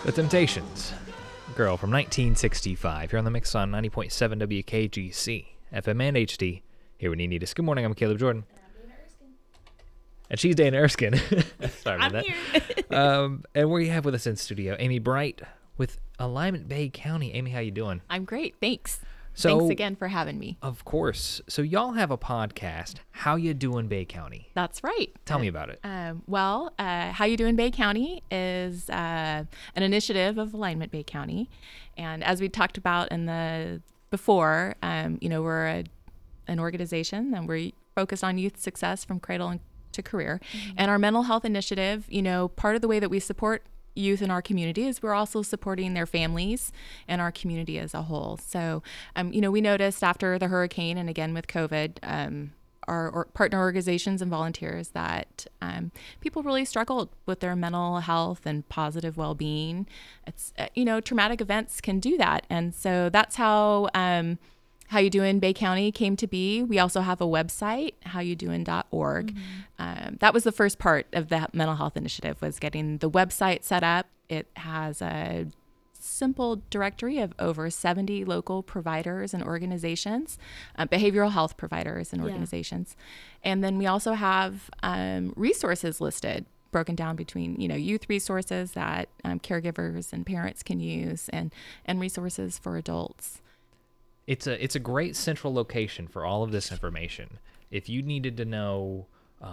The Temptations, Girl from 1965. Here on the mix on 90.7 WKGC, FM and HD. Here when you need us. Good morning, I'm Caleb Jordan. And I'm Dana Erskine. And she's Dana Erskine. Sorry about I'm that. here. And we have with us in studio Amy Bright with Alignment Bay County. Amy, how you doing? I'm great. Thanks. So, Thanks again for having me. Of course. So y'all have a podcast, How You Doing Bay County. That's right. Tell me about it. How You Doing Bay County is an initiative of Alignment Bay County. And as we talked about before, we're an organization and we're focused on youth success from cradle to career. Mm-hmm. And our mental health initiative, part of the way that we support youth in our community is we're also supporting their families and our community as a whole. So, we noticed after the hurricane and again with COVID, our partner organizations and volunteers that people really struggled with their mental health and positive well-being. It's, traumatic events can do that. And so that's how You Doing Bay County came to be. We also have a website, howudoin.org. Mm-hmm. That was the first part of the mental health initiative, was getting the website set up. It has a simple directory of over 70 local providers and organizations, behavioral health providers and organizations. Yeah. And then we also have resources listed, broken down between, youth resources that caregivers and parents can use and resources for adults. It's a great central location for all of this information. If you needed to know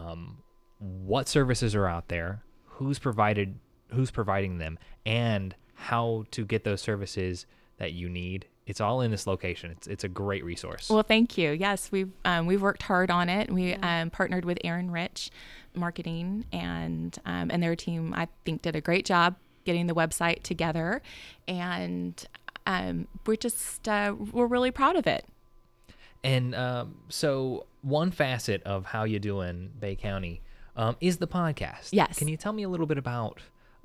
what services are out there, who's providing them, and how to get those services that you need, it's all in this location. It's a great resource. Well, thank you. Yes, we've worked hard on it. We partnered with Aaron Rich Marketing and their team. I think did a great job getting the website together, and we're really proud of it. And so one facet of How You Doing Bay County is the podcast. Yes. Can you tell me a little bit about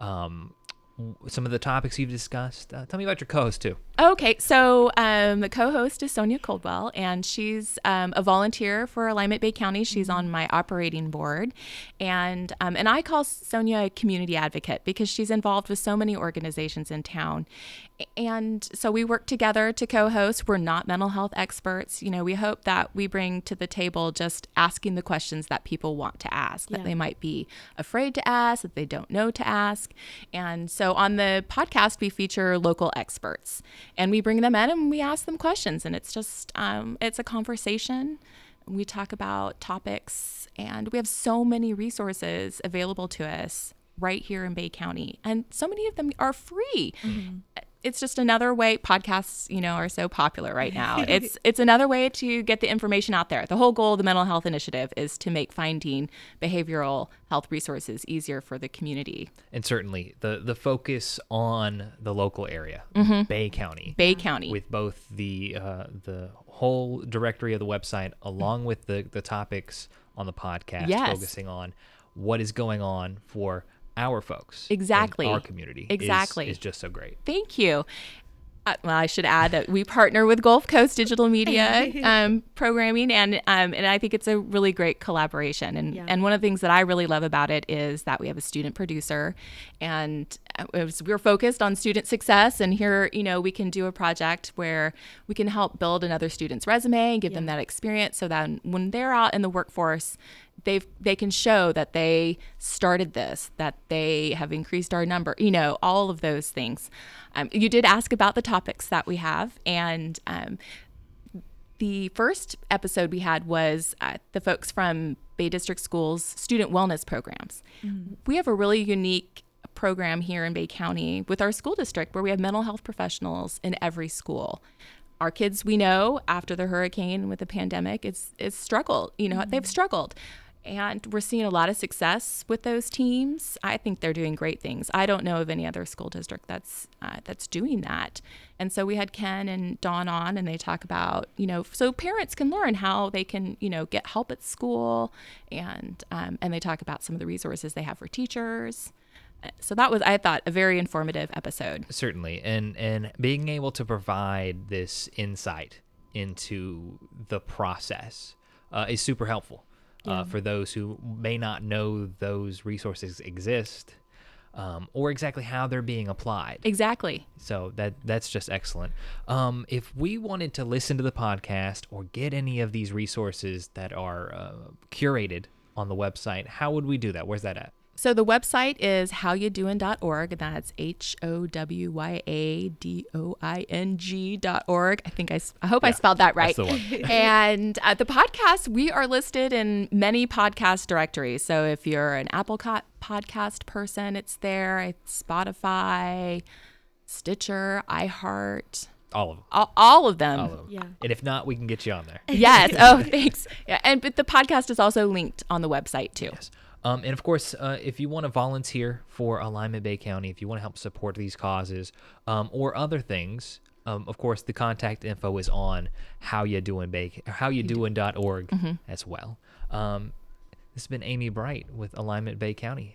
some of the topics you've discussed? Tell me about your co-host too. Okay, so the co-host is Sonia Coldwell, and she's a volunteer for Alignment Bay County. She's on my operating board, and I call Sonia a community advocate because she's involved with so many organizations in town. And so we work together to co-host. We're not mental health experts. We hope that we bring to the table just asking the questions that people want to ask, that they might be afraid to ask, that they don't know to ask. And so on the podcast, we feature local experts, and we bring them in and we ask them questions. And it's just, it's a conversation. We talk about topics, and we have so many resources available to us right here in Bay County. And so many of them are free. Mm-hmm. It's just another way. Podcasts, are so popular right now. It's another way to get the information out there. The whole goal of the Mental Health Initiative is to make finding behavioral health resources easier for the community. And certainly the focus on the local area, Bay County. Bay County. With both the whole directory of the website along with the topics on the podcast, focusing on what is going on for our folks, exactly, in our community, exactly, is just so great. Thank you. Well, I should add that we partner with Gulf Coast Digital Media Programming, and I think it's a really great collaboration. And one of the things that I really love about it is that we have a student producer, and we're focused on student success. And here, we can do a project where we can help build another student's resume and give them that experience, so that when they're out in the workforce, they can show that they started this, that they have increased our number, all of those things. You did ask about the topics that we have, and the first episode we had was the folks from Bay District Schools student wellness programs. Mm-hmm. We have a really unique program here in Bay County with our school district where we have mental health professionals in every school. Our kids, we know, after the hurricane with the pandemic, it's struggled. They've struggled. And we're seeing a lot of success with those teams. I think they're doing great things. I don't know of any other school district that's doing that. And so we had Ken and Dawn on, and they talk about, so parents can learn how they can, get help at school, and they talk about some of the resources they have for teachers. So that was, I thought, a very informative episode. Certainly, and being able to provide this insight into the process is super helpful for those who may not know those resources exist. or exactly how they're being applied. Exactly. So that's just excellent. If we wanted to listen to the podcast or get any of these resources that are curated on the website, how would we do that? Where's that at? So the website is howyadoing.org, and that's HOWYADOING.org. I hope I spelled that right. That's the one. And the podcast, we are listed in many podcast directories. So if you're an Apple podcast person, it's there. It's Spotify, Stitcher, iHeart. All of them. All of them. All of them. Yeah. And if not, we can get you on there. Yes. Oh, thanks. Yeah. But the podcast is also linked on the website too. Yes. And of course, if you want to volunteer for Alignment Bay County, if you want to help support these causes or other things, of course, the contact info is on howyadoing.org as well. This has been Amy Bright with Alignment Bay County.